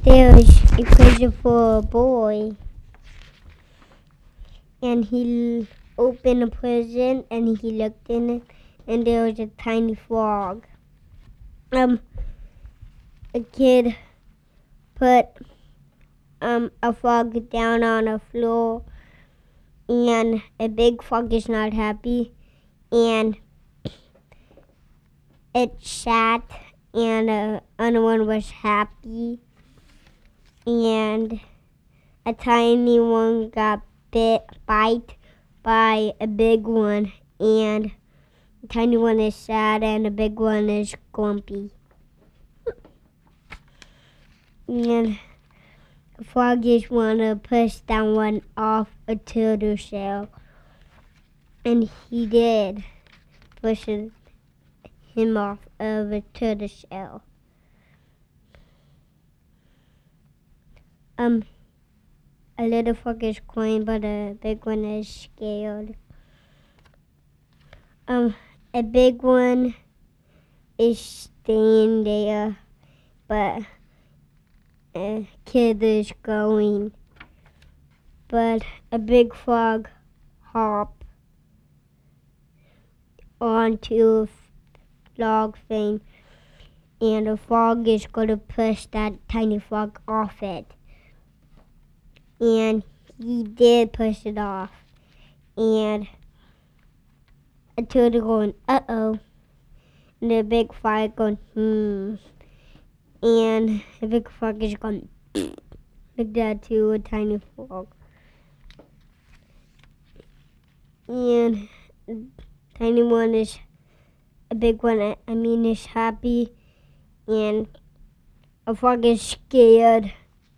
there was a prison for a boy, and he opened the prison and he looked in it, and there was a tiny frog. A kid put a frog down on the floor, and a big frog is not happy, and it sat, and the other one was happy, and a tiny one got bite by a big one, and the tiny one is sad, and the big one is grumpy. And the frog just want to push that one off a turtle shell, and he did push him off of a turtle shell. A little frog is crying, but a big one is scared. A big one is staying there, but a kid is going. But a big frog hopped onto a log thing, and the frog is going to push that tiny frog off it. And he did push it off. And a turtle going, uh-oh. And the big frog going, And the big frog is going, like that to a tiny frog. And the tiny one is, a big one, is happy. And a frog is scared.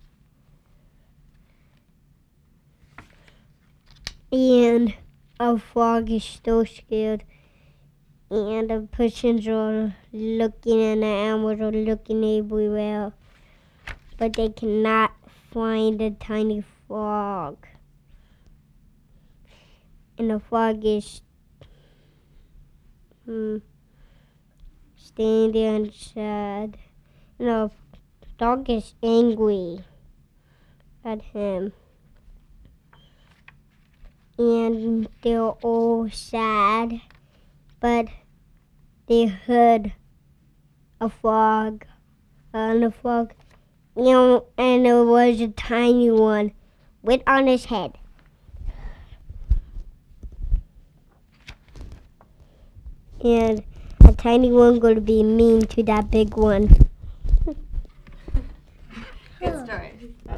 And a frog is still scared. And the persons are looking and the animals are looking everywhere. But they cannot find the tiny frog. And the frog is standing there and sad. And the dog is angry at him. And they're all sad, but they heard a frog, and the frog, and there was a tiny one with on his head. And a tiny one going to be mean to that big one. Good story.